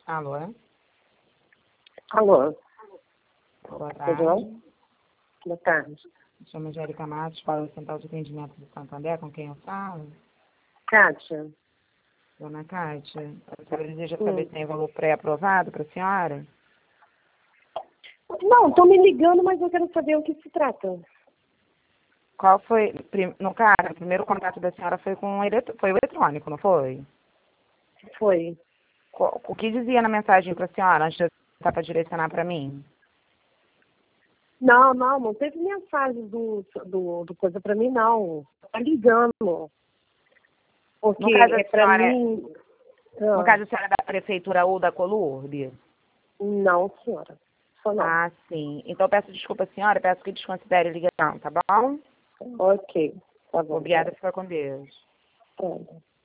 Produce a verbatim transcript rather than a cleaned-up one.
Alô? Alô? Boa tarde. Tudo? Boa tarde. Me chamo Angélica Matos, falo do Central de Atendimento de Santander, com quem eu falo? Kátia? Dona Kátia, a senhora deseja Hum. saber se tem valor pré-aprovado para a senhora? Não, estão me ligando, mas eu quero saber o que se trata. Qual foi, prim- no caso, o primeiro contato da senhora foi com o eletro- foi o eletrônico, não foi? Foi. Qual- O que dizia na mensagem para a senhora, antes de eu para direcionar para mim? Não, não, não teve mensagem do, do, do coisa pra mim, não. Tá ligando. Porque No caso, a é pra senhora é- mim... No Ah, caso, a senhora é da prefeitura ou da Colurbe? não, senhora. Só não. Ah, sim. Então, eu peço desculpa, senhora, peço que desconsidere a ligação, tá bom? Ok. Tá bom. Obrigada, fica com Deus. Tá.